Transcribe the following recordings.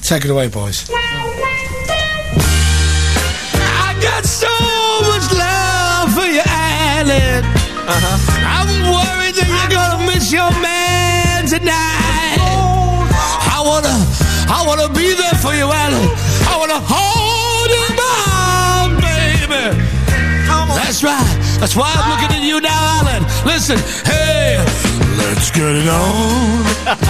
Take it away, boys. I got so much love for you, Alan. I'm worried that you're gonna miss your man tonight. I wanna be there for you, Alan. I wanna hold you down, baby. That's right. That's why I'm looking at you now, Alan. Listen, hey, let's get it on.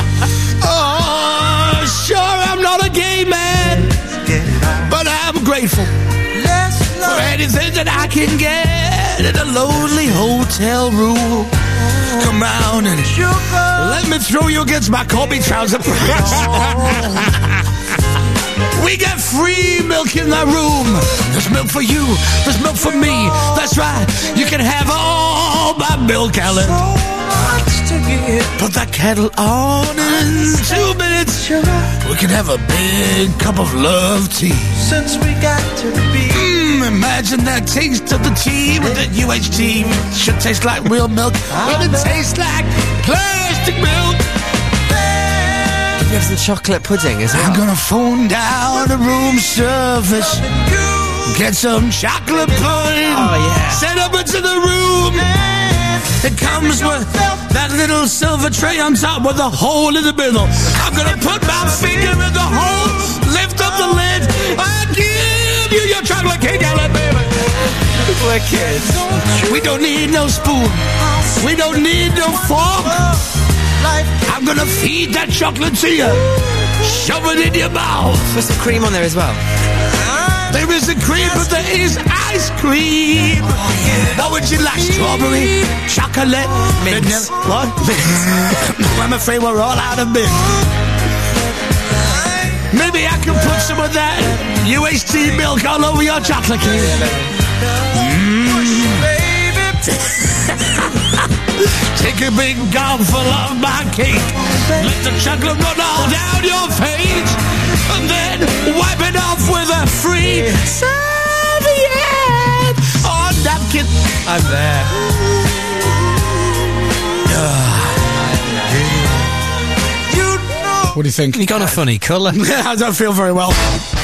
Oh, sure, I'm not a gay man, but I'm grateful for anything that I can get in a lonely hotel room. Come round and let me throw you against my Kobe trouser press. We get free milk in the room. There's milk for you, there's milk for me. That's right, you can have all my milk, Alan. Put that kettle on in 2 minutes. We can have a big cup of love tea. Since we got to be. Imagine that taste of the tea with the UHT. Should taste like real milk, but it tastes like plastic milk. You have some chocolate pudding as well. I'm gonna phone down the room service. Get some chocolate pudding. Oh, yeah. Set up into the room. It comes with that little silver tray on top with a hole in the middle. I'm gonna put my finger in the hole, lift up the lid, and give you your chocolate cake, Alan, baby. Wicked. We don't need no spoon. We don't need no fork. I'm gonna feed that chocolate to you. Shove it in your mouth. Put some cream on there as well. There isn't cream, but there is ice cream. What would you like? Strawberry, chocolate, mint. What? I'm afraid we're all out of mint. Maybe I can put some of that UHT milk all over your chocolate cake. Take a big gobful of my cake. Let the chocolate run all down your face. And then wipe it off with a free serviette or napkin. I'm there. What do you think? You got a funny colour. I don't feel very well.